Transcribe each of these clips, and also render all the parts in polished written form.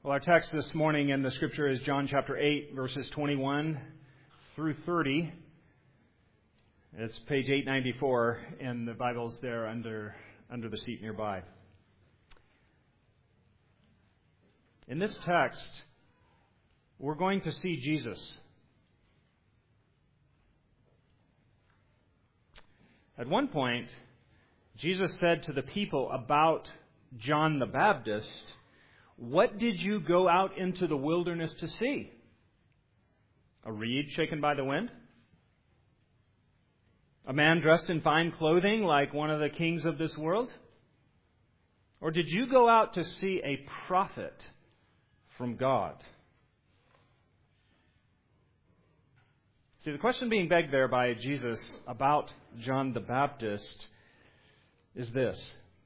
Well, our text this morning in the Scripture is John chapter 8, verses 21 through 30. It's page 894 in the Bibles there under the seat nearby. In this text, we're going to see Jesus. At one point, Jesus said to the people about John the Baptist, "What did you go out into the wilderness to see? A reed shaken by the wind? A man dressed in fine clothing like one of the kings of this world? Or did you go out to see a prophet from God?" See, the question being begged there by Jesus about John the Baptist is this: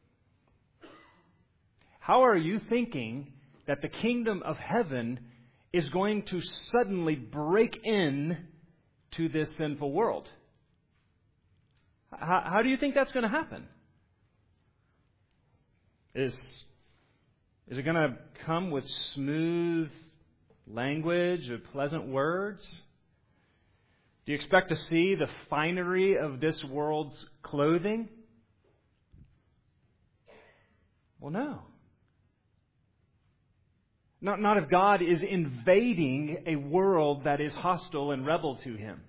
how are you thinking that the kingdom of heaven is going to suddenly break in to this sinful world? How do you think that's going to happen? Is it going to come with smooth language or pleasant words? Do you expect to see the finery of this world's clothing? Well, no. Not if God is invading a world that is hostile and rebel to Him.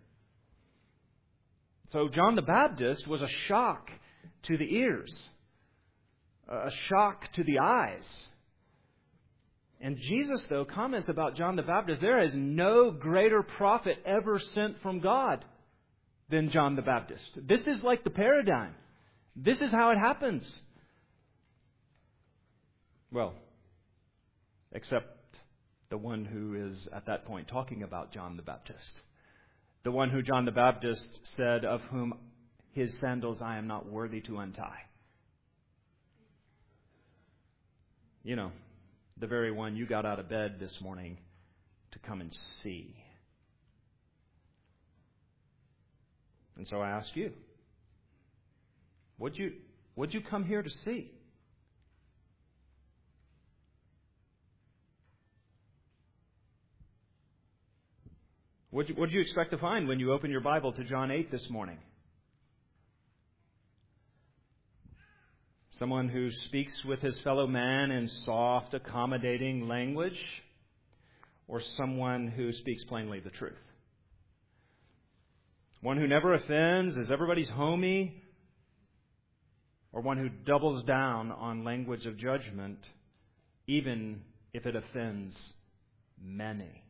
So John the Baptist was a shock to the ears, a shock to the eyes. And Jesus, though, comments about John the Baptist, there is no greater prophet ever sent from God than John the Baptist. This is like the paradigm. This is how it happens. Well, except the one who is at that point talking about John the Baptist. The one who John the Baptist said, "Of whom his sandals I am not worthy to untie." You know, the very one you got out of bed this morning to come and see. And so I ask you, what'd you come here to see? What did you expect to find when you opened your Bible to John 8 this morning? Someone who speaks with his fellow man in soft, accommodating language? Or someone who speaks plainly the truth? One who never offends, is everybody's homie? Or one who doubles down on language of judgment, even if it offends many?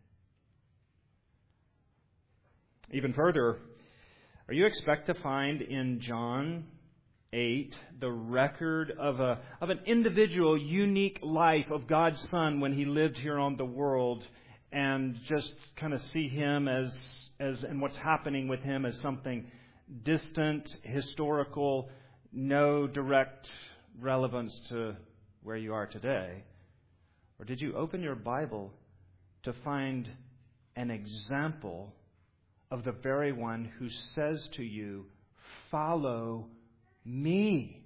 Even further, are you expect to find in John 8 the record of an individual, unique life of God's Son when He lived here on the world, and just kind of see Him as and what's happening with Him as something distant, historical, no direct relevance to where you are today? Or did you open your Bible to find an example of the very one who says to you, "Follow me"?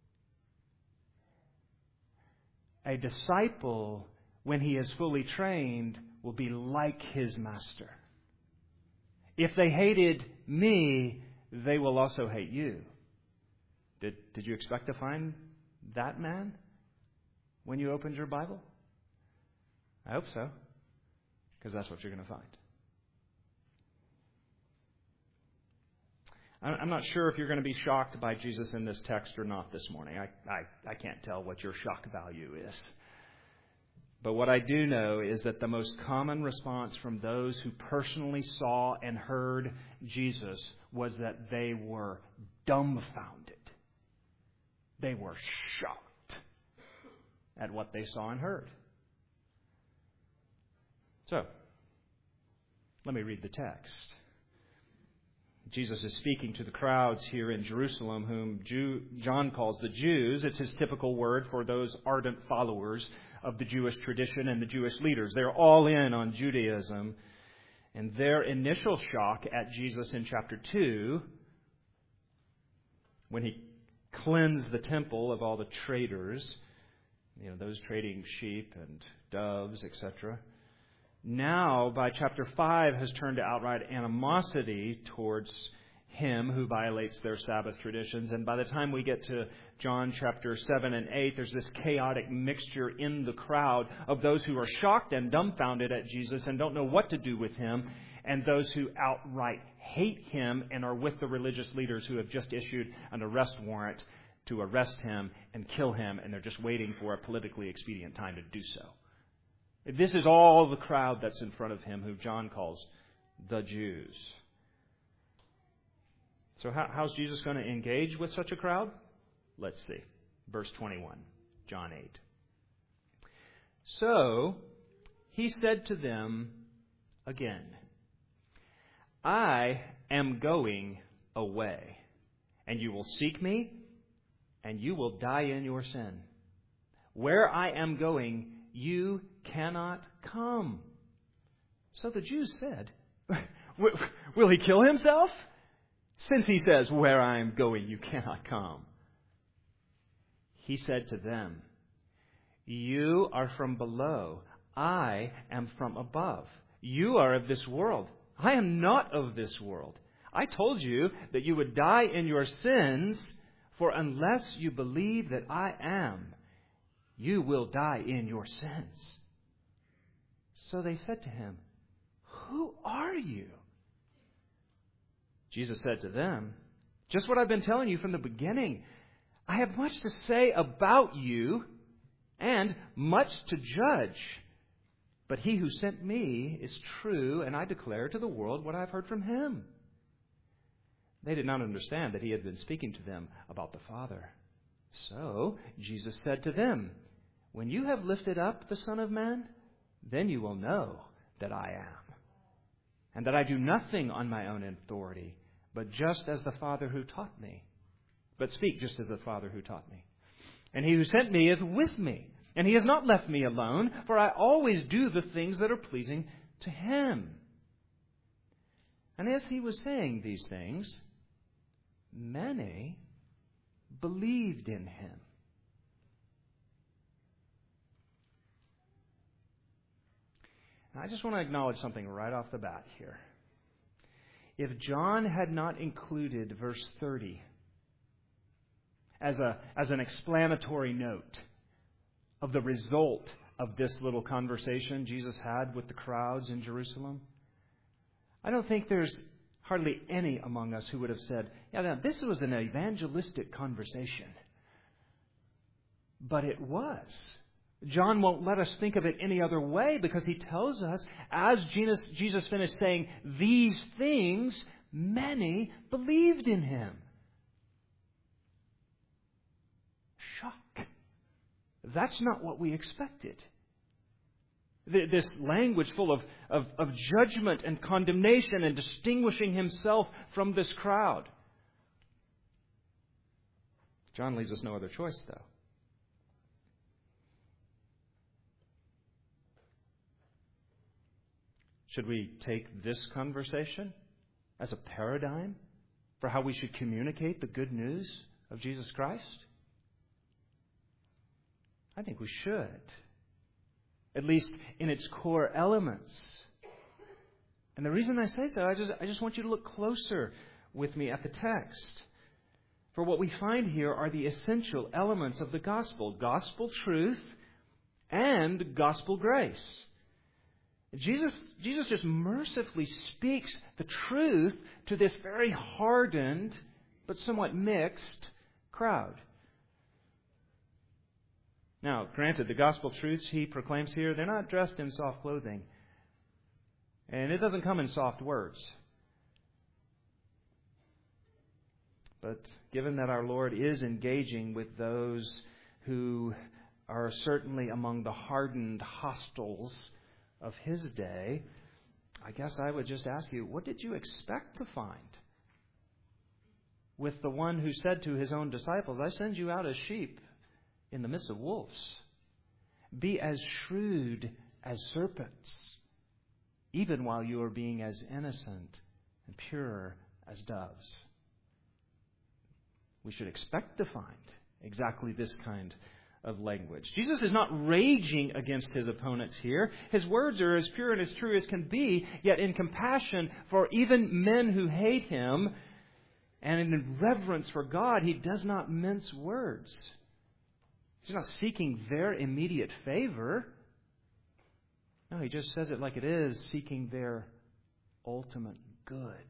A disciple, when he is fully trained, will be like his master. If they hated me, they will also hate you. Did you expect to find that man when you opened your Bible? I hope so, because that's what you're going to find. I'm not sure if you're going to be shocked by Jesus in this text or not this morning. I can't tell what your shock value is. But what I do know is that the most common response from those who personally saw and heard Jesus was that they were dumbfounded. They were shocked at what they saw and heard. So, let me read the text. Jesus is speaking to the crowds here in Jerusalem, whom John calls the Jews. It's his typical word for those ardent followers of the Jewish tradition and the Jewish leaders. They're all in on Judaism. And their initial shock at Jesus in chapter 2, when He cleansed the temple of all the traitors, those trading sheep and doves, etc. Now, by chapter 5, has turned to outright animosity towards him who violates their Sabbath traditions. And by the time we get to John chapter 7 and 8, there's this chaotic mixture in the crowd of those who are shocked and dumbfounded at Jesus and don't know what to do with him, and those who outright hate him and are with the religious leaders who have just issued an arrest warrant to arrest him and kill him, and they're just waiting for a politically expedient time to do so. This is all the crowd that's in front of him, who John calls the Jews. So how's Jesus going to engage with such a crowd? Let's see. Verse 21, John 8. So he said to them again, I am going away, and you will seek me, and you will die in your sin. Where I am going, you cannot come. So the Jews said, will he kill himself? Since he says, where I am going, you cannot come. He said to them, you are from below. I am from above. You are of this world. I am not of this world. I told you that you would die in your sins, for unless you believe that I am, you will die in your sins. So they said to him, who are you? Jesus said to them, just what I've been telling you from the beginning. I have much to say about you and much to judge. But he who sent me is true, and I declare to the world what I've heard from him. They did not understand that he had been speaking to them about the Father. So Jesus said to them, when you have lifted up the Son of Man, then you will know that I am, and that I do nothing on my own authority, but just as the Father who taught me. But speak just as the Father who taught me. And he who sent me is with me, and he has not left me alone, for I always do the things that are pleasing to him. And as he was saying these things, many believed in him. And I just want to acknowledge something right off the bat here. If John had not included verse 30 as an explanatory note of the result of this little conversation Jesus had with the crowds in Jerusalem, I don't think there's hardly any among us who would have said, yeah, now this was an evangelistic conversation. But it was. John won't let us think of it any other way, because he tells us, as Jesus finished saying these things, many believed in him. Shock. That's not what we expected. This language full of judgment and condemnation and distinguishing himself from this crowd. John leaves us no other choice, though. Should we take this conversation as a paradigm for how we should communicate the good news of Jesus Christ? I think we should. At least in its core elements. And the reason I say so, I just want you to look closer with me at the text. For what we find here are the essential elements of the gospel. Gospel truth and gospel grace. Jesus just mercifully speaks the truth to this very hardened but somewhat mixed crowd. Now, granted, the gospel truths he proclaims here, they're not dressed in soft clothing. And it doesn't come in soft words. But given that our Lord is engaging with those who are certainly among the hardened hostiles of his day, I guess I would just ask you, what did you expect to find with the one who said to his own disciples, I send you out as sheep in the midst of wolves? Be as shrewd as serpents, even while you are being as innocent and pure as doves. We should expect to find exactly this kind of language. Jesus is not raging against his opponents here. His words are as pure and as true as can be, yet in compassion for even men who hate him and in reverence for God, he does not mince words. He's not seeking their immediate favor. No, he just says it like it is, seeking their ultimate good.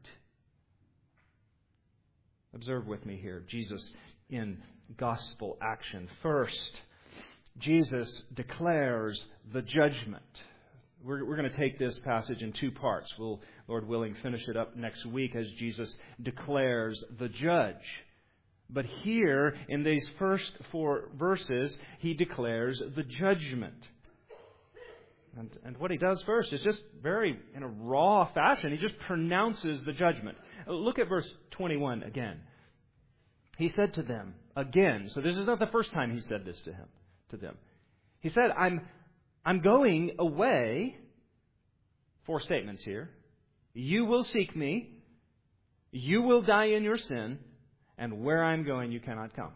Observe with me here, Jesus in gospel action. First, Jesus declares the judgment. We're going to take this passage in two parts. We'll, Lord willing, finish it up next week as Jesus declares the judge. But here, in these first 4 verses, he declares the judgment. And what he does first is just very, in a raw fashion, he just pronounces the judgment. Look at verse 21 again. He said to them, again, so this is not the first time he said this to them. He said, I'm going away. 4 statements here. You will seek me. You will die in your sin. And where I'm going, you cannot come.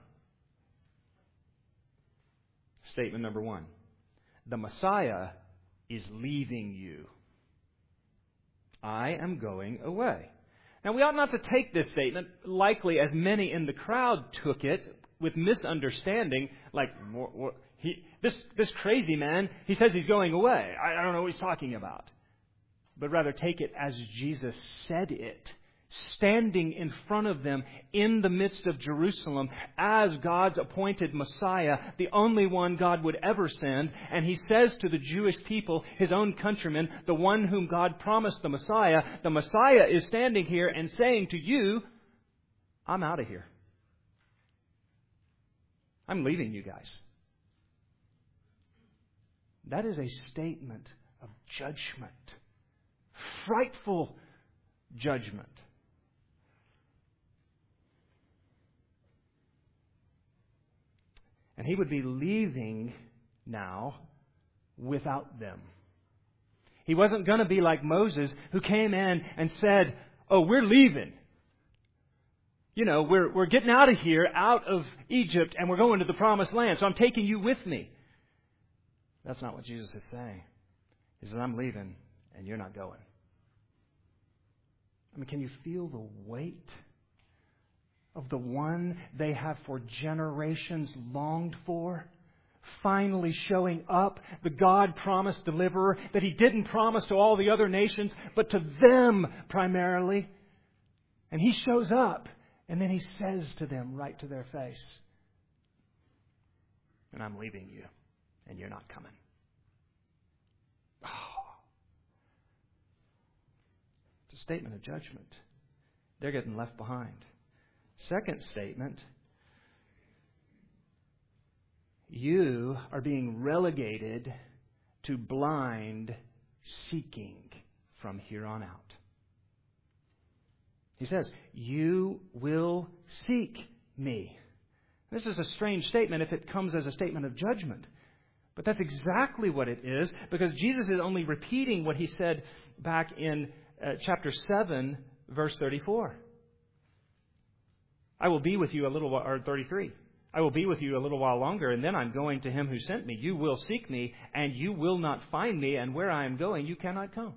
Statement number 1. The Messiah is leaving you. I am going away. Now, we ought not to take this statement, likely as many in the crowd took it, with misunderstanding, like, this crazy man, he says he's going away. I don't know what he's talking about. But rather take it as Jesus said it, standing in front of them in the midst of Jerusalem as God's appointed Messiah, the only one God would ever send. And he says to the Jewish people, his own countrymen, the one whom God promised the Messiah is standing here and saying to you, I'm out of here. I'm leaving you guys. That is a statement of judgment. Frightful judgment. And he would be leaving now without them. He wasn't going to be like Moses, who came in and said, oh, we're leaving. You know, we're getting out of here, out of Egypt, and we're going to the promised land, so I'm taking you with me. That's not what Jesus is saying. He says, I'm leaving, and you're not going. I mean, can you feel the weight of the one they have for generations longed for, finally showing up, the God-promised deliverer that he didn't promise to all the other nations, but to them primarily. And he shows up, and then he says to them right to their face, and I'm leaving you, and you're not coming. Oh. It's a statement of judgment. They're getting left behind. Second statement, you are being relegated to blind seeking from here on out. He says, you will seek me. This is a strange statement if it comes as a statement of judgment. But that's exactly what it is, because Jesus is only repeating what he said back in chapter 7, verse 34. I will be with you a little while, or 33. I will be with you a little while longer, and then I'm going to him who sent me. You will seek me, and you will not find me, and where I am going, you cannot come.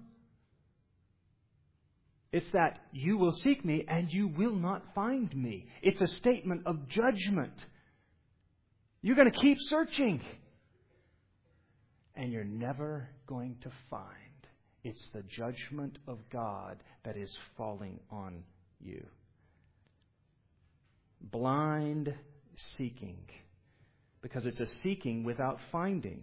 It's that you will seek me, and you will not find me. It's a statement of judgment. You're going to keep searching, and you're never going to find. It's the judgment of God that is falling on you. Blind seeking, because it's a seeking without finding.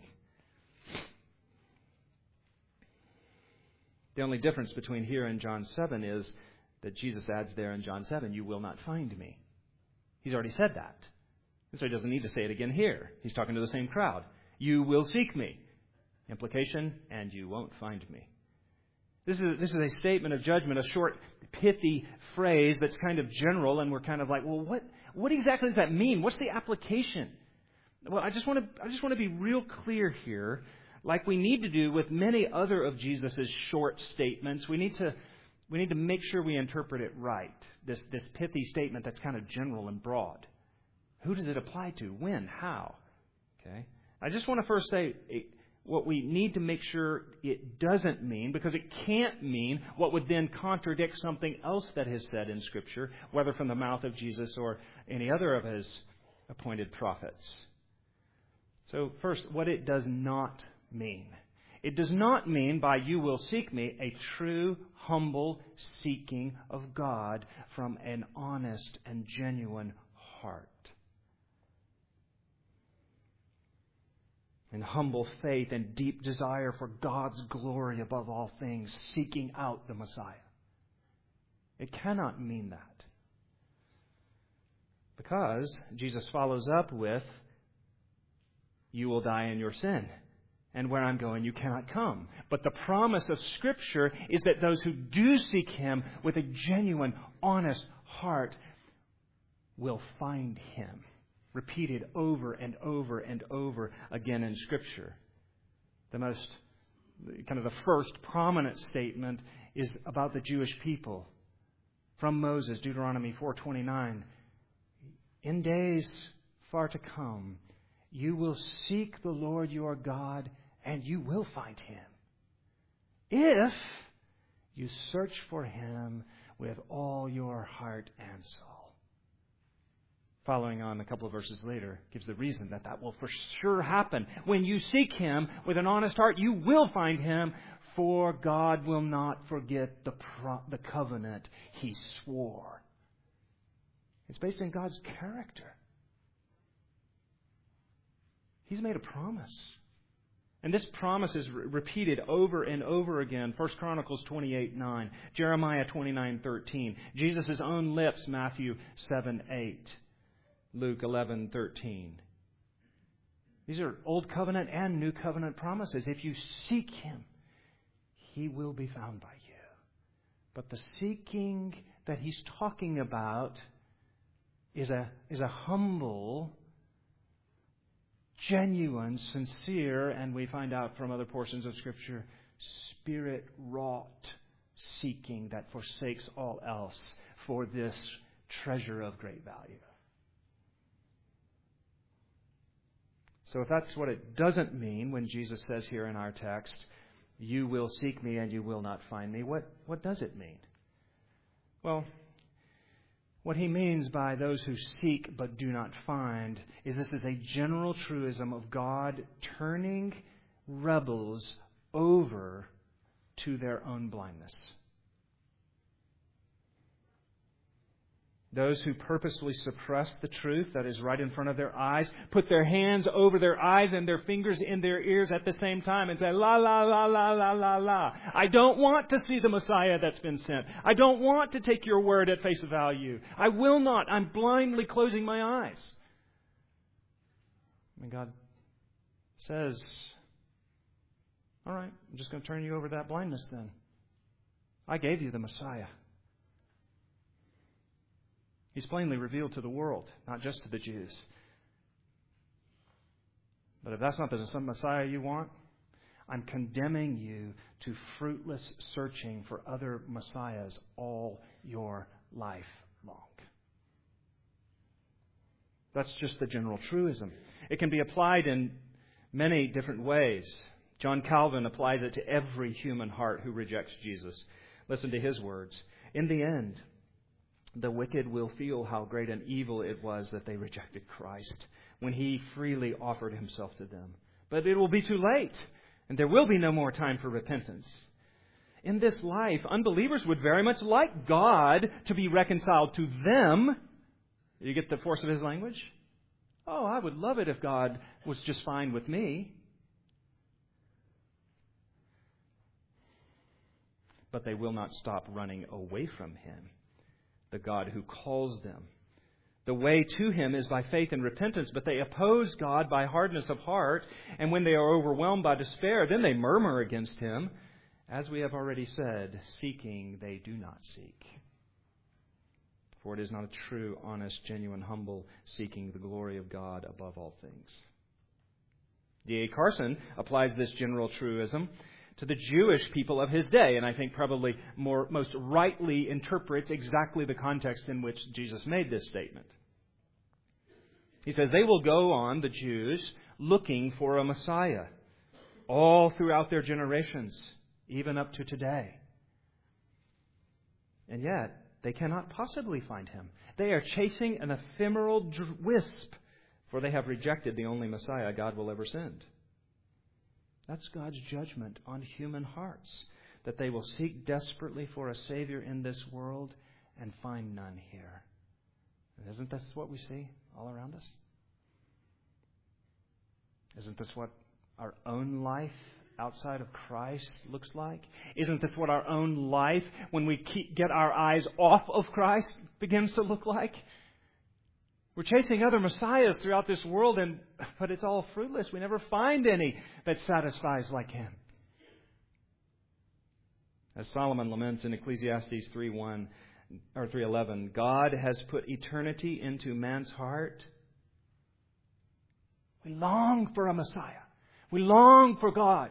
The only difference between here and John 7 is that Jesus adds there in John 7, you will not find me. He's already said that. So he doesn't need to say it again here. He's talking to the same crowd. You will seek me. Implication, and you won't find me. This is a statement of judgment, a short, pithy phrase that's kind of general, and we're kind of like, well, what exactly does that mean? What's the application? Well, I just want to be real clear here, like we need to do with many other of Jesus' short statements. We need to make sure we interpret it right. This pithy statement that's kind of general and broad. Who does it apply to? When? How? Okay? I just want to first say what we need to make sure it doesn't mean, because it can't mean what would then contradict something else that is said in Scripture, whether from the mouth of Jesus or any other of His appointed prophets. So first, what it does not mean. It does not mean by "you will seek me" a true, humble seeking of God from an honest and genuine heart. In humble faith and deep desire for God's glory above all things, seeking out the Messiah. It cannot mean that. Because Jesus follows up with, "You will die in your sin, and where I'm going you cannot come." But the promise of Scripture is that those who do seek Him with a genuine, honest heart will find Him. Repeated over and over and over again in Scripture. The first prominent statement is about the Jewish people. From Moses, Deuteronomy 4:29. "In days far to come, you will seek the Lord your God, and you will find Him, if you search for Him with all your heart and soul." Following on a couple of verses later, gives the reason that will for sure happen. When you seek Him with an honest heart, you will find Him, for God will not forget the covenant He swore. It's based in God's character. He's made a promise. And this promise is repeated over and over again. 1 Chronicles 28:9, Jeremiah 29:13, Jesus' own lips, Matthew 7:8. Luke 11:13. These are Old Covenant and New Covenant promises. If you seek Him, He will be found by you. But the seeking that He's talking about is a humble, genuine, sincere, and we find out from other portions of Scripture, Spirit-wrought seeking that forsakes all else for this treasure of great value. So if that's what it doesn't mean when Jesus says here in our text, "You will seek me and you will not find me," what does it mean? Well, what He means by "those who seek but do not find" is this is a general truism of God turning rebels over to their own blindness. Those who purposefully suppress the truth that is right in front of their eyes, put their hands over their eyes and their fingers in their ears at the same time and say, "La, la, la, la, la, la, la. I don't want to see the Messiah that's been sent. I don't want to take your word at face value. I will not. I'm blindly closing my eyes." And God says, "All right, I'm just going to turn you over to that blindness then. I gave you the Messiah. He's plainly revealed to the world, not just to the Jews. But if that's not the Messiah you want, I'm condemning you to fruitless searching for other Messiahs all your life long." That's just the general truism. It can be applied in many different ways. John Calvin applies it to every human heart who rejects Jesus. Listen to his words. "In the end, the wicked will feel how great an evil it was that they rejected Christ when He freely offered Himself to them. But it will be too late, and there will be no more time for repentance. In this life, unbelievers would very much like God to be reconciled to them." You get the force of his language? "Oh, I would love it if God was just fine with me." But they will not stop running away from Him, the God who calls them. The way to Him is by faith and repentance, but they oppose God by hardness of heart, and when they are overwhelmed by despair, then they murmur against Him. As we have already said, seeking they do not seek. For it is not a true, honest, genuine, humble seeking the glory of God above all things. D.A. Carson applies this general truism to the Jewish people of his day, and I think probably most rightly interprets exactly the context in which Jesus made this statement. He says, "They will go on, the Jews, looking for a Messiah all throughout their generations, even up to today. And yet, they cannot possibly find him. They are chasing an ephemeral wisp, for they have rejected the only Messiah God will ever send. That's God's judgment on human hearts, that they will seek desperately for a Savior in this world and find none here. And isn't this what we see all around us? Isn't this what our own life outside of Christ looks like? Isn't this what our own life, when we get our eyes off of Christ, begins to look like? We're chasing other messiahs throughout this world, but it's all fruitless. We never find any that satisfies like him. As Solomon laments in Ecclesiastes 3:1 or 3:11, God has put eternity into man's heart. We long for a Messiah. We long for God.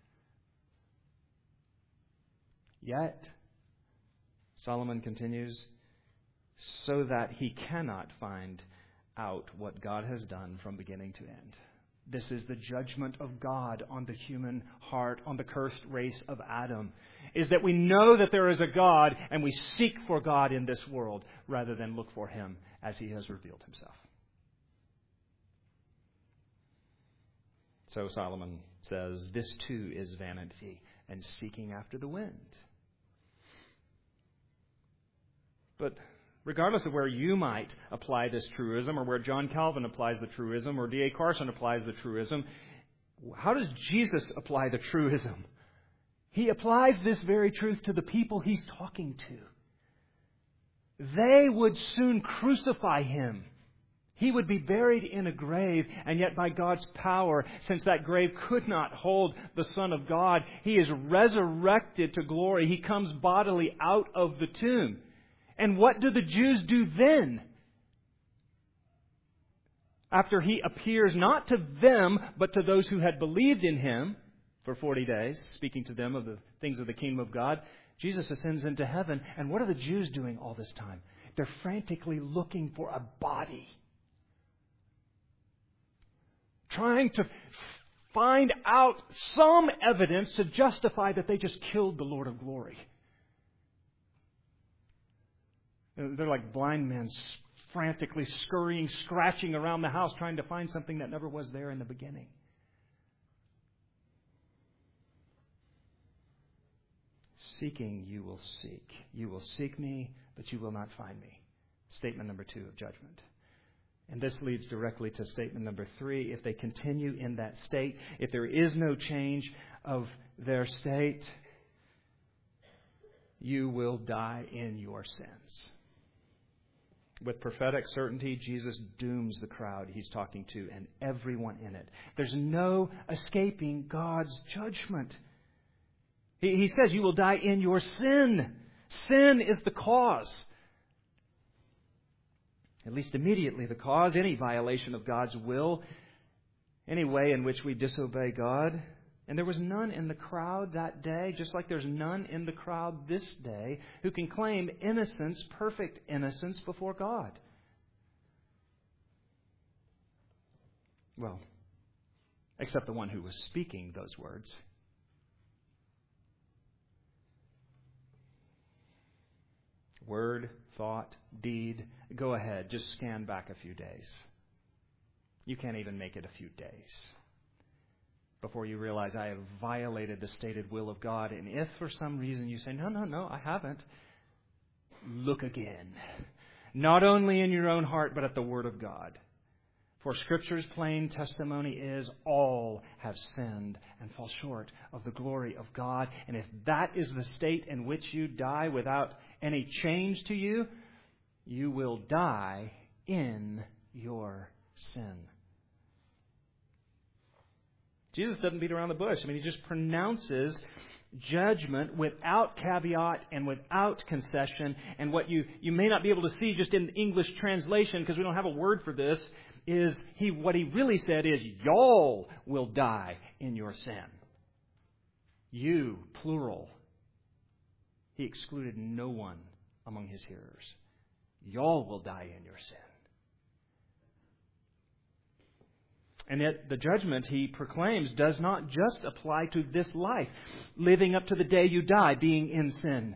Yet, Solomon continues, so that he cannot find out what God has done from beginning to end. This is the judgment of God on the human heart, on the cursed race of Adam, is that we know that there is a God and we seek for God in this world rather than look for him as he has revealed himself. So Solomon says, this too is vanity and seeking after the wind. But regardless of where you might apply this truism, or where John Calvin applies the truism, or D.A. Carson applies the truism, how does Jesus apply the truism? He applies this very truth to the people he's talking to. They would soon crucify him. He would be buried in a grave, and yet by God's power, since that grave could not hold the Son of God, he is resurrected to glory. He comes bodily out of the tomb. And what do the Jews do then? After he appears not to them, but to those who had believed in him for 40 days, speaking to them of the things of the kingdom of God, Jesus ascends into heaven. And what are the Jews doing all this time? They're frantically looking for a body. Trying to find out some evidence to justify that they just killed the Lord of glory. They're like blind men frantically scurrying, scratching around the house, trying to find something that never was there in the beginning. Seeking, you will seek. You will seek me, but you will not find me. Statement number 2 of judgment. And this leads directly to statement number 3. If they continue in that state, if there is no change of their state, you will die in your sins. With prophetic certainty, Jesus dooms the crowd he's talking to and everyone in it. There's no escaping God's judgment. He says you will die in your sin. Sin is the cause. At least immediately the cause. Any violation of God's will. Any way in which we disobey God. And there was none in the crowd that day, just like there's none in the crowd this day, who can claim innocence, perfect innocence before God. Well, except the one who was speaking those words. Word, thought, deed. Go ahead, just scan back a few days. You can't even make it a few days before you realize I have violated the stated will of God. And if for some reason you say, no, I haven't, look again. Not only in your own heart, but at the Word of God. For Scripture's plain testimony is all have sinned and fall short of the glory of God. And if that is the state in which you die without any change to you, you will die in your sin. Jesus doesn't beat around the bush. He just pronounces judgment without caveat and without concession. And what you may not be able to see just in the English translation, because we don't have a word for this, is what he really said is, y'all will die in your sin. You, plural. He excluded no one among his hearers. Y'all will die in your sin. And yet the judgment he proclaims does not just apply to this life, living up to the day you die, being in sin.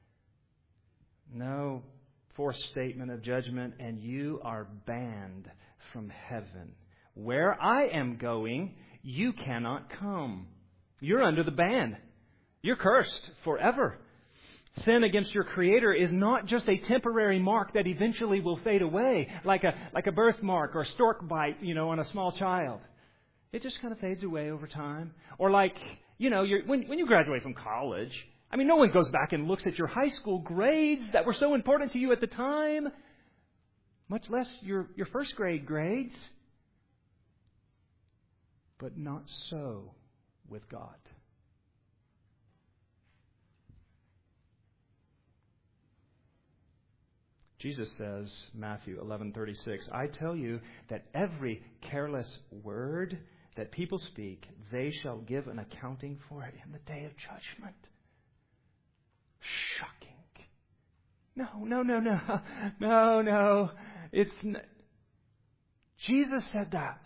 No, fourth statement of judgment, and you are banned from heaven. Where I am going, you cannot come. You're under the ban. You're cursed forever. Sin against your Creator is not just a temporary mark that eventually will fade away, like a birthmark or a stork bite, on a small child. It just kind of fades away over time. Or when you graduate from college, no one goes back and looks at your high school grades that were so important to you at the time, much less your first grade grades. But not so with God. Jesus says, Matthew 11:36, I tell you that every careless word that people speak, they shall give an accounting for it in the day of judgment. Shocking. No. Jesus said that.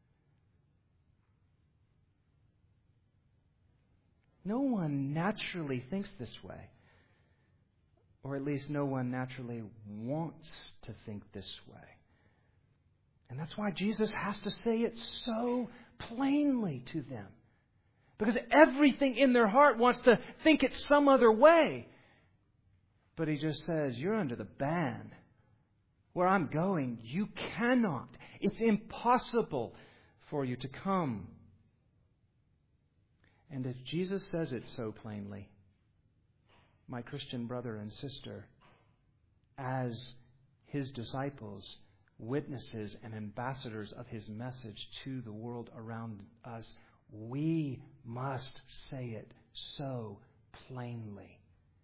No one naturally thinks this way. Or at least no one naturally wants to think this way. And that's why Jesus has to say it so plainly to them. Because everything in their heart wants to think it some other way. But He just says, you're under the ban. Where I'm going, you cannot. It's impossible for you to come. And if Jesus says it so plainly, my Christian brother and sister, as His disciples, witnesses and ambassadors of His message to the world around us, we must say it so plainly.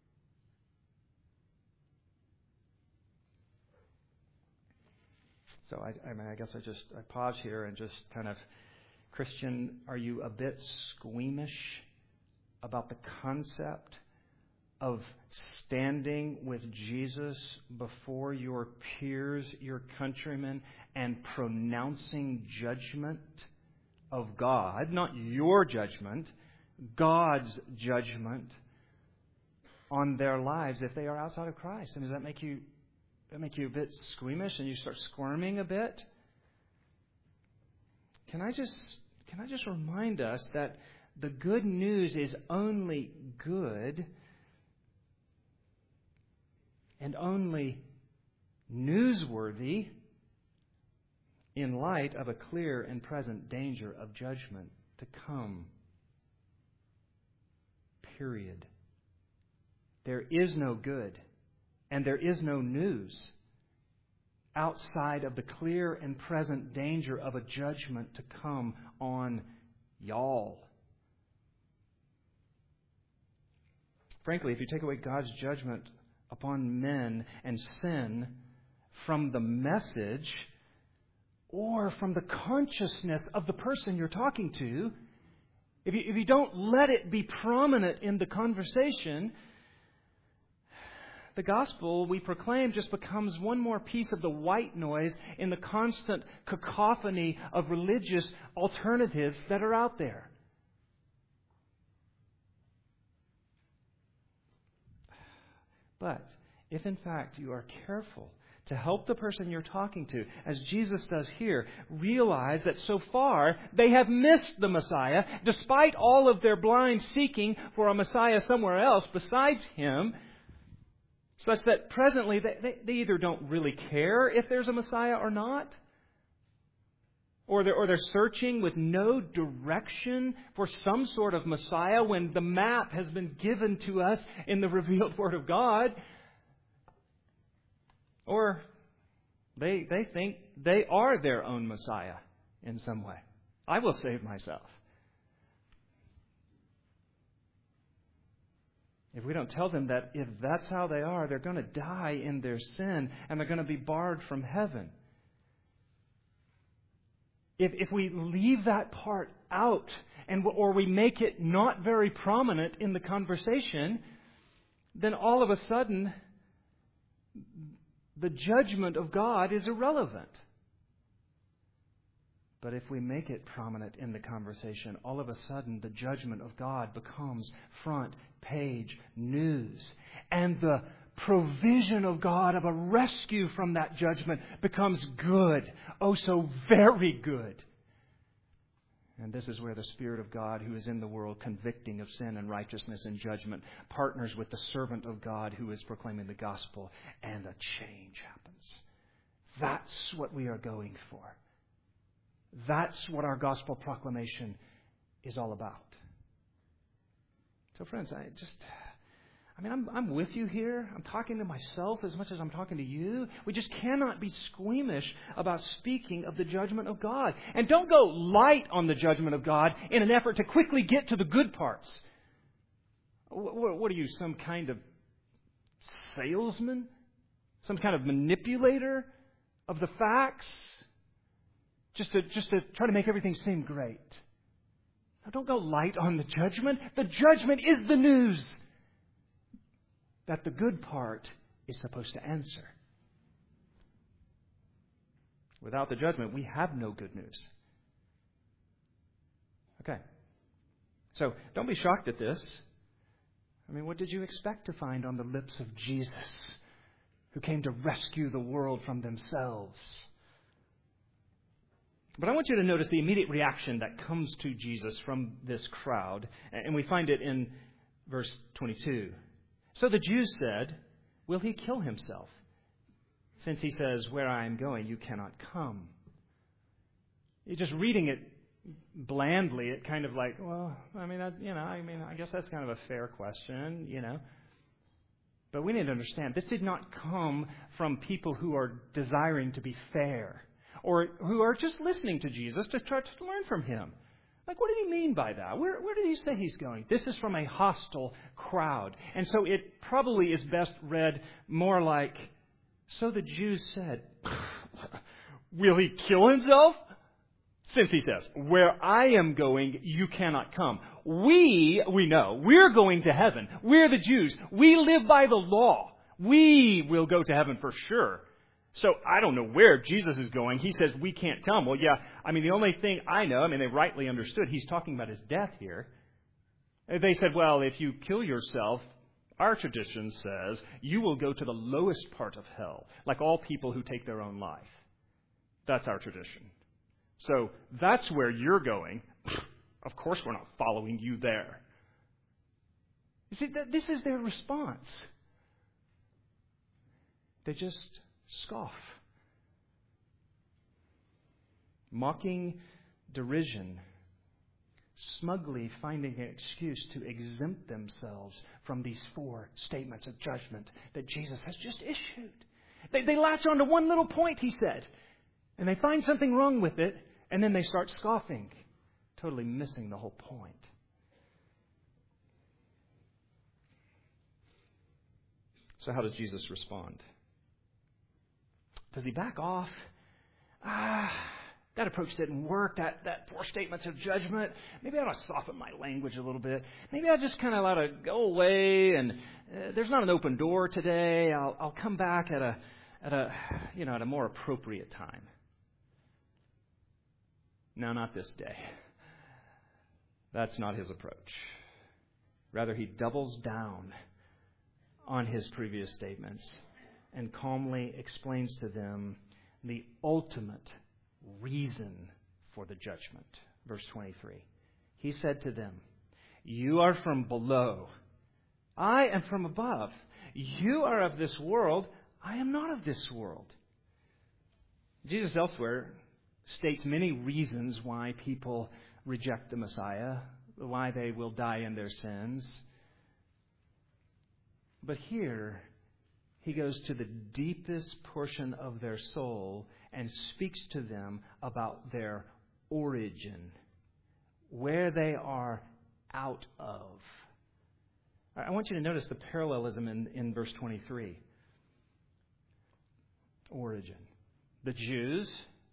So I guess I pause here and just kind of, Christian, are you a bit squeamish about the concept of standing with Jesus before your peers, your countrymen, and pronouncing judgment of God, not your judgment, God's judgment on their lives if they are outside of Christ? And does that make you a bit squeamish and you start squirming a bit? Can I just remind us that the good news is only good and only newsworthy in light of a clear and present danger of judgment to come. Period. There is no good and there is no news outside of the clear and present danger of a judgment to come on y'all. Frankly, if you take away God's judgment upon men and sin from the message or from the consciousness of the person you're talking to, if you don't let it be prominent in the conversation, the gospel we proclaim just becomes one more piece of the white noise in the constant cacophony of religious alternatives that are out there. But if in fact you are careful to help the person you're talking to, as Jesus does here, realize that so far they have missed the Messiah, despite all of their blind seeking for a Messiah somewhere else besides Him, such that presently they either don't really care if there's a Messiah or not, or they're searching with no direction for some sort of Messiah when the map has been given to us in the revealed Word of God. Or they think they are their own Messiah in some way. I will save myself. If we don't tell them that if that's how they are, they're going to die in their sin and they're going to be barred from heaven. If we leave that part out or we make it not very prominent in the conversation, then all of a sudden the judgment of God is irrelevant. But if we make it prominent in the conversation, all of a sudden the judgment of God becomes front page news. And the provision of God of a rescue from that judgment becomes good. Oh, so very good. And this is where the Spirit of God, who is in the world convicting of sin and righteousness and judgment, partners with the servant of God who is proclaiming the gospel, and a change happens. That's what we are going for. That's what our gospel proclamation is all about. So friends, I'm with you here. I'm talking to myself as much as I'm talking to you. We just cannot be squeamish about speaking of the judgment of God. And don't go light on the judgment of God in an effort to quickly get to the good parts. What are you, some kind of salesman? Some kind of manipulator of the facts? Just to try to make everything seem great. Now, don't go light on the judgment. The judgment is the news that the good part is supposed to answer. Without the judgment, we have no good news. Okay. So, don't be shocked at this. What did you expect to find on the lips of Jesus, who came to rescue the world from themselves? But I want you to notice the immediate reaction that comes to Jesus from this crowd. And we find it in verse 22. So the Jews said, will he kill himself? Since he says, where I am going, you cannot come. You're just reading it blandly. It kind of like, I guess that's kind of a fair question, But we need to understand, this did not come from people who are desiring to be fair, or who are just listening to Jesus to try to learn from him. Like, what did he mean by that? Where did he say he's going? This is from a hostile crowd. And so it probably is best read more like, so the Jews said, will he kill himself? Since he says, where I am going, you cannot come. We know, we're going to heaven. We're the Jews. We live by the law. We will go to heaven for sure. So I don't know where Jesus is going. He says we can't come. Well, yeah, the only thing I know, they rightly understood, he's talking about his death here. They said, well, if you kill yourself, our tradition says you will go to the lowest part of hell, like all people who take their own life. That's our tradition. So that's where you're going. Of course we're not following you there. You see, this is their response. They just scoff. Mocking derision. Smugly finding an excuse to exempt themselves from these 4 statements of judgment that Jesus has just issued. They latch on to one little point, he said, and they find something wrong with it, and then they start scoffing, totally missing the whole point. So how does Jesus respond? Does he back off? That approach didn't work. That 4 statements of judgment. Maybe I ought to soften my language a little bit. Maybe I just kind of ought to go away. And there's not an open door today. I'll come back at a more appropriate time. No, not this day. That's not his approach. Rather, he doubles down on his previous statements and calmly explains to them the ultimate reason for the judgment. Verse 23. He said to them, you are from below. I am from above. You are of this world. I am not of this world. Jesus elsewhere states many reasons why people reject the Messiah, why they will die in their sins. But here, he goes to the deepest portion of their soul and speaks to them about their origin, where they are out of. I want you to notice the parallelism in verse 23. Origin. The Jews,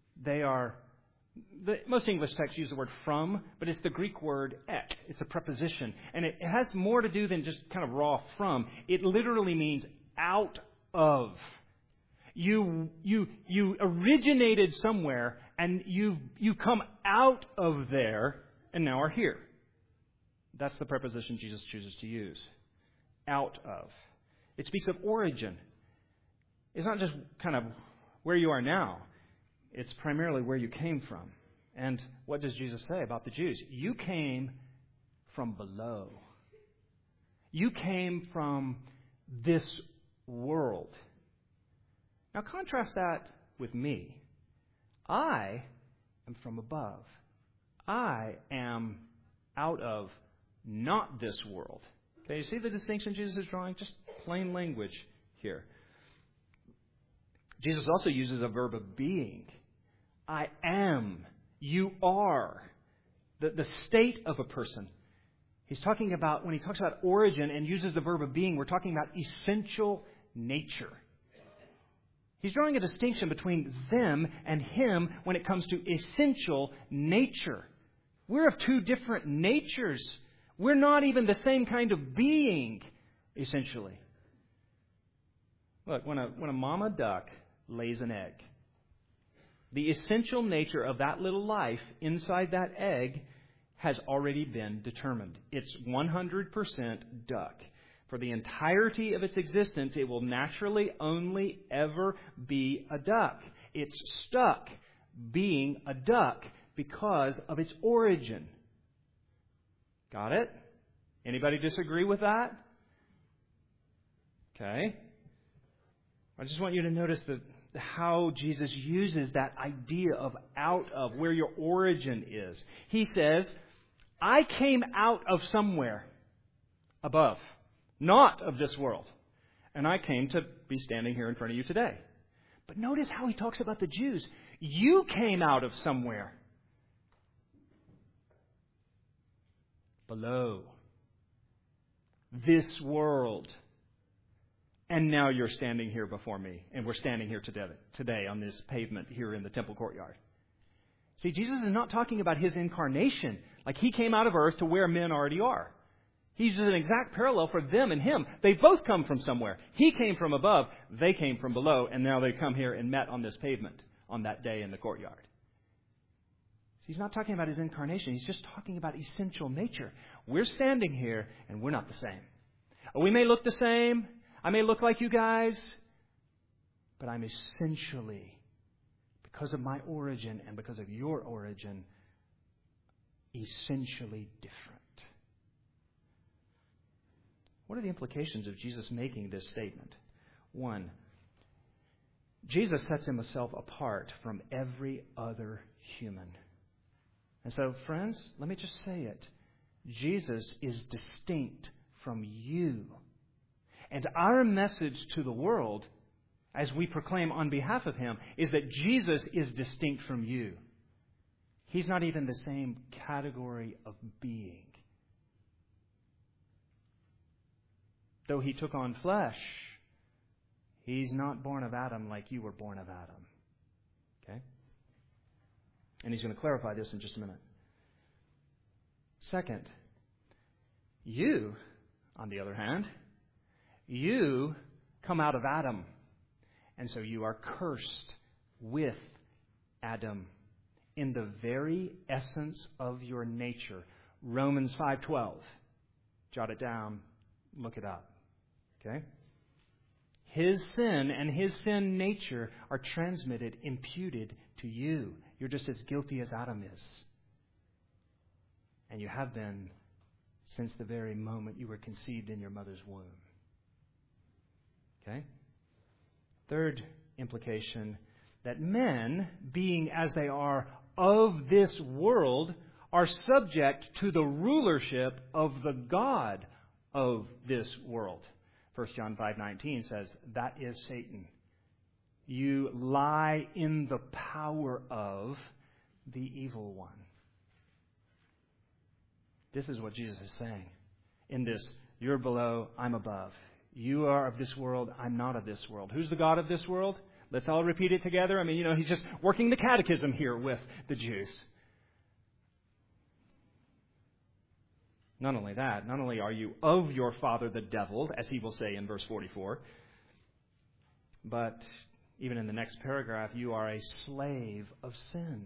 most English texts use the word from, but it's the Greek word ek. It's a preposition. And it has more to do than just kind of raw from. It literally means out of. You originated somewhere and you've come out of there and now are here. That's the preposition Jesus chooses to use. Out of. It speaks of origin. It's not just kind of where you are now. It's primarily where you came from. And what does Jesus say about the Jews? You came from below. You came from this world. Now contrast that with me. I am from above. I am out of not this world. Okay, you see the distinction Jesus is drawing? Just plain language here. Jesus also uses a verb of being. I am. You are. The state of a person. He's talking about, when he talks about origin and uses the verb of being, we're talking about essential nature. He's drawing a distinction between them and him when it comes to essential nature. We're of two different natures. We're not even the same kind of being, essentially. Look, when a mama duck lays an egg, the essential nature of that little life inside that egg has already been determined. It's 100% duck. For the entirety of its existence, it will naturally only ever be a duck. It's stuck being a duck because of its origin. Got it? Anybody disagree with that? Okay. I just want you to notice how Jesus uses that idea of out of, where your origin is. He says, I came out of somewhere above, not of this world. And I came to be standing here in front of you today. But notice how he talks about the Jews. You came out of somewhere below this world. And now you're standing here before me. And we're standing here today on this pavement here in the temple courtyard. See, Jesus is not talking about his incarnation. Like he came out of earth to where men already are. He's an exact parallel for them and him. They both come from somewhere. He came from above. They came from below. And now they come here and met on this pavement on that day in the courtyard. He's not talking about his incarnation. He's just talking about essential nature. We're standing here and we're not the same. We may look the same. I may look like you guys. But I'm essentially, because of my origin and because of your origin, essentially different. What are the implications of Jesus making this statement? One, Jesus sets himself apart from every other human. And so, friends, let me just say it. Jesus is distinct from you. And our message to the world, as we proclaim on behalf of him, is that Jesus is distinct from you. He's not even the same category of being. Though he took on flesh, he's not born of Adam like you were born of Adam. Okay? And he's going to clarify this in just a minute. Second, you, on the other hand, you come out of Adam. And so you are cursed with Adam in the very essence of your nature. Romans 5:12. Jot it down. Look it up. Okay? His sin and his sin nature are transmitted, imputed to you. You're just as guilty as Adam is. And you have been since the very moment you were conceived in your mother's womb. Okay? Third implication, that men, being as they are of this world, are subject to the rulership of the God of this world. 1 John 5:19 says, that is Satan. You lie in the power of the evil one. This is what Jesus is saying. In this, you're below, I'm above. You are of this world, I'm not of this world. Who's the God of this world? Let's all repeat it together. I mean, he's just working the catechism here with the Jews. Not only that, not only are you of your father the devil, as he will say in verse 44, but even in the next paragraph, you are a slave of sin.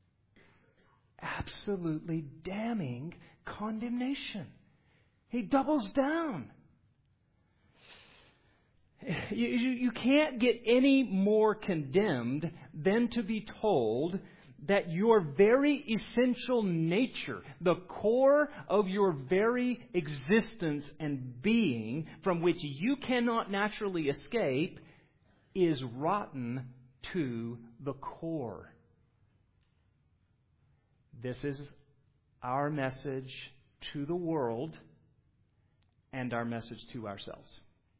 Absolutely damning condemnation. He doubles down. You can't get any more condemned than to be told that your very essential nature, the core of your very existence and being, from which you cannot naturally escape, is rotten to the core. This is our message to the world and our message to ourselves.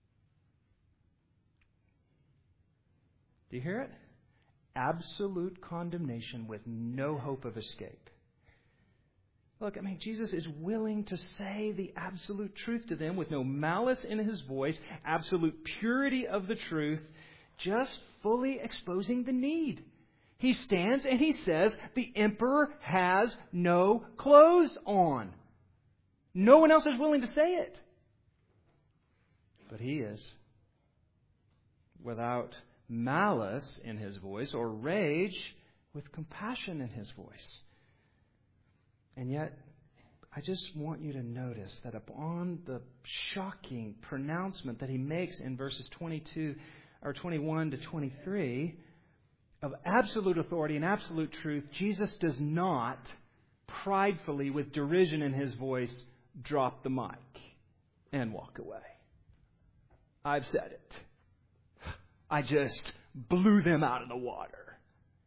Do you hear it? Absolute condemnation with no hope of escape. Look, Jesus is willing to say the absolute truth to them with no malice in His voice, absolute purity of the truth, just fully exposing the need. He stands and He says, the emperor has no clothes on. No one else is willing to say it. But He is. Without malice in His voice, or rage, with compassion in His voice. And yet, I just want you to notice that upon the shocking pronouncement that He makes in verses 21 to 23 of absolute authority and absolute truth, Jesus does not pridefully, with derision in His voice, drop the mic and walk away. I've said it. I just blew them out of the water.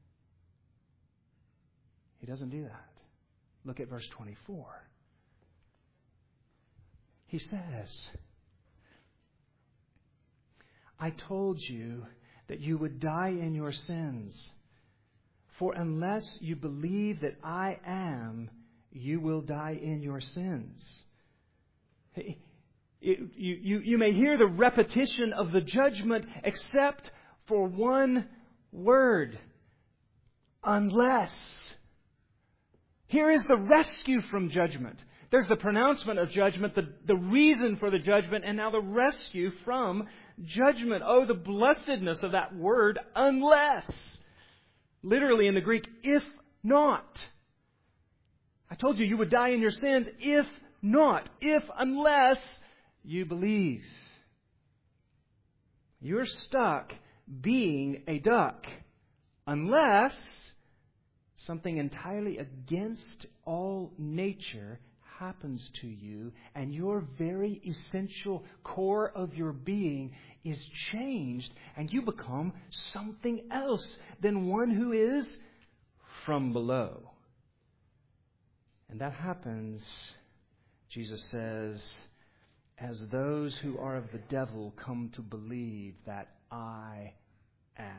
He doesn't do that. Look at verse 24. He says, I told you that you would die in your sins. For unless you believe that I am, you will die in your sins. You may hear the repetition of the judgment except for one word. Unless. Here is the rescue from judgment. There's the pronouncement of judgment, the reason for the judgment, and now the rescue from judgment. Oh, the blessedness of that word, unless. Literally in the Greek, if not. I told you you would die in your sins if not. Unless you believe. You're stuck being a duck unless something entirely against all nature happens to you and your very essential core of your being is changed and you become something else than one who is from below. And that happens, Jesus says, as those who are of the devil come to believe that I am.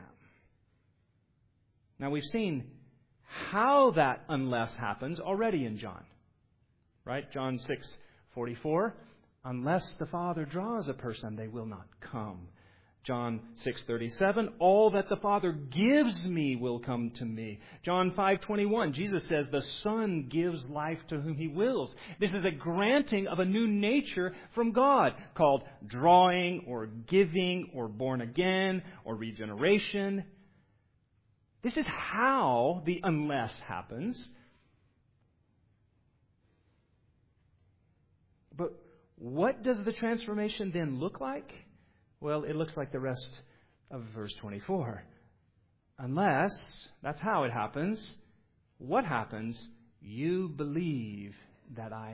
Now we've seen how that unless happens already in John. Right? John 6:44. Unless the Father draws a person, they will not come. John 6:37. All that the Father gives me will come to me. John 5:21. Jesus says the Son gives life to whom He wills. This is a granting of a new nature from God called drawing or giving or born again or regeneration. This is how the unless happens. But what does the transformation then look like? Well, it looks like the rest of verse 24. Unless, that's how it happens. What happens? You believe that I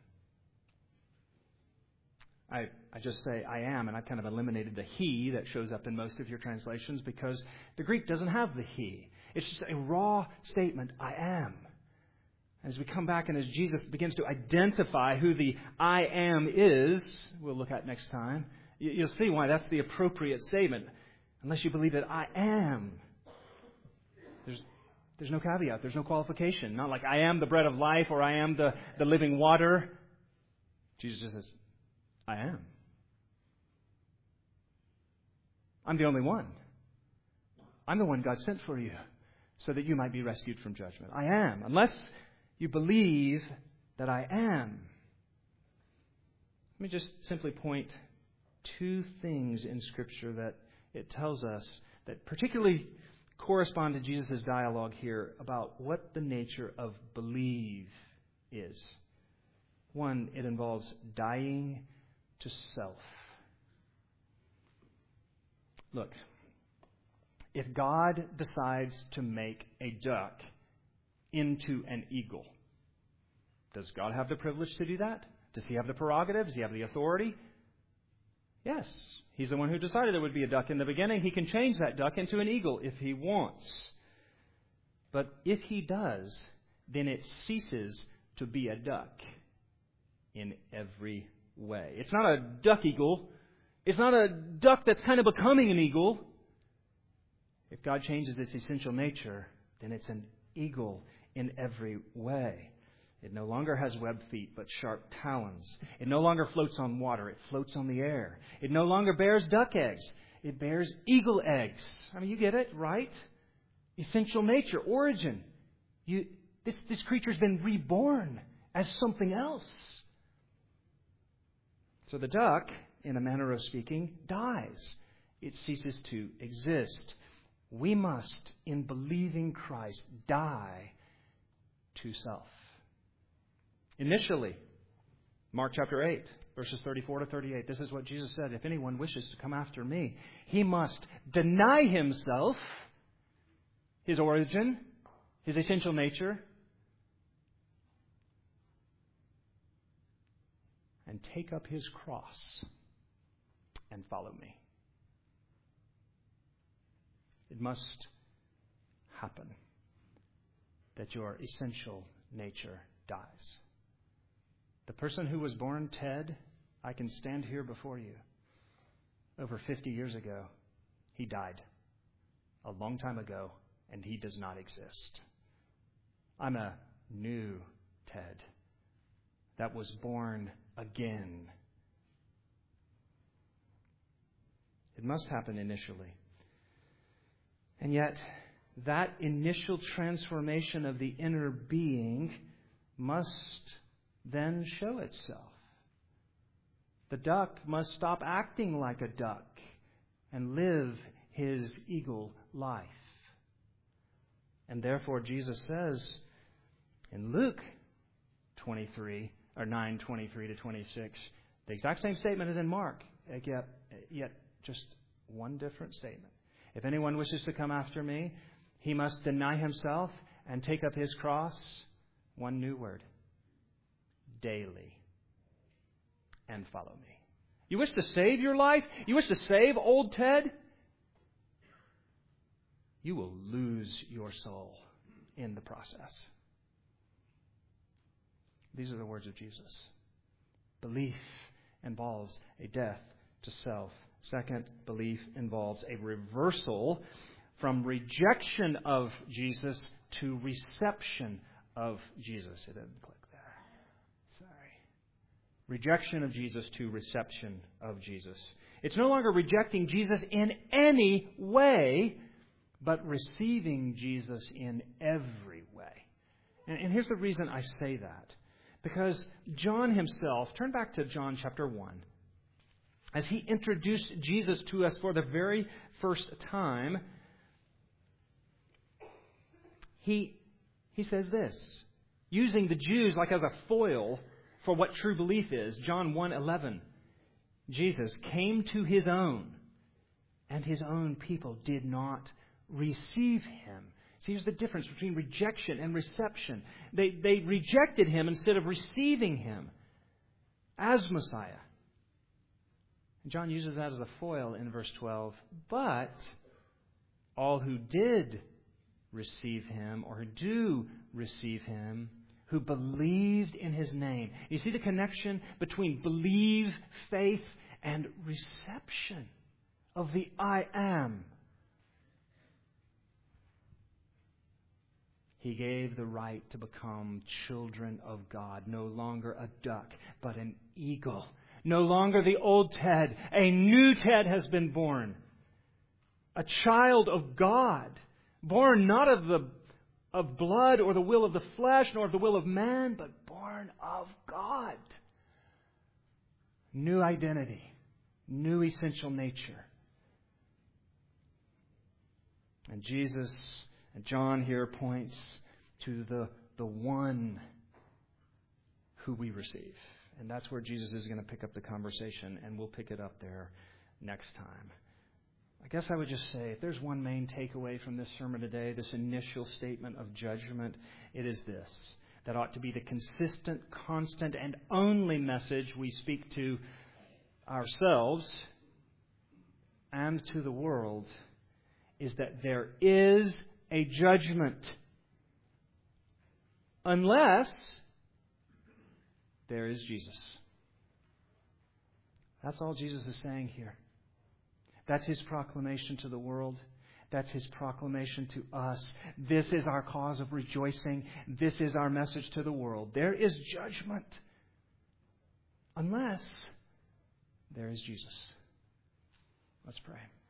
am. I just say I am, and I kind of eliminated the he that shows up in most of your translations because the Greek doesn't have the he. It's just a raw statement, I am. As we come back and as Jesus begins to identify who the I am is, we'll look at next time, you'll see why that's the appropriate statement. Unless you believe that I am. There's no caveat. There's no qualification. Not like I am the bread of life or I am the living water. Jesus just says, I am. I'm the only one. I'm the one God sent for you so that you might be rescued from judgment. I am. Unless you believe that I am. Let me just simply point two things in Scripture that it tells us that particularly correspond to Jesus' dialogue here about what the nature of believe is. One, it involves dying to self. Look, if God decides to make a duck into an eagle, does God have the privilege to do that? Does He have the prerogative? Does He have the authority? Yes. He's the one who decided it would be a duck in the beginning. He can change that duck into an eagle if He wants. But if He does, then it ceases to be a duck in every way. It's not a duck eagle. It's not a duck that's kind of becoming an eagle. If God changes its essential nature, then it's an eagle in every way. It no longer has webbed feet, but sharp talons. It no longer floats on water. It floats on the air. It no longer bears duck eggs. It bears eagle eggs. I mean, you get it, right? Essential nature, origin. This creature's been reborn as something else. So the duck, in a manner of speaking, dies. It ceases to exist. We must, in believing Christ, die to self. Initially, Mark chapter 8, verses 34 to 38, this is what Jesus said. If anyone wishes to come after me, he must deny himself, his origin, his essential nature, and take up his cross and follow me. It must happen that your essential nature dies. The person who was born Ted, I can stand here before you. Over 50 years ago, he died. A long time ago, and he does not exist. I'm a new Ted that was born again. It must happen initially. And yet, that initial transformation of the inner being must then show itself. The duck must stop acting like a duck and live his eagle life. And therefore, Jesus says in Luke 23, or 9:23 to 26, the exact same statement as in Mark, yet just one different statement. If anyone wishes to come after me, he must deny himself and take up his cross, one new word, daily, and follow me. You wish to save your life? You wish to save old Ted? You will lose your soul in the process. These are the words of Jesus. Belief involves a death to self. Second, belief involves a reversal from rejection of Jesus to reception of Jesus. It didn't click there. Sorry. Rejection of Jesus to reception of Jesus. It's no longer rejecting Jesus in any way, but receiving Jesus in every way. And here's the reason I say that. Because John himself, turn back to John chapter 1. As he introduced Jesus to us for the very first time, he says this, using the Jews like as a foil for what true belief is. John 1:11. Jesus came to his own, and his own people did not receive him. See, here's the difference between rejection and reception. They rejected him instead of receiving him as Messiah. John uses that as a foil in verse 12. But all who did receive him, or who do receive him, who believed in his name. You see the connection between believe, faith, and reception of the I am. He gave the right to become children of God. No longer a duck, but an eagle. No longer the old Ted. A new Ted has been born. A child of God. Born not of blood or the will of the flesh, nor of the will of man, but born of God. New identity. New essential nature. And Jesus and John here points to the one who we receive. And that's where Jesus is going to pick up the conversation, and we'll pick it up there next time. I guess I would just say, if there's one main takeaway from this sermon today, this initial statement of judgment, it is this. That ought to be the consistent, constant, and only message we speak to ourselves and to the world, is that there is a judgment. Unless there is Jesus. That's all Jesus is saying here. That's His proclamation to the world. That's His proclamation to us. This is our cause of rejoicing. This is our message to the world. There is judgment unless there is Jesus. Let's pray.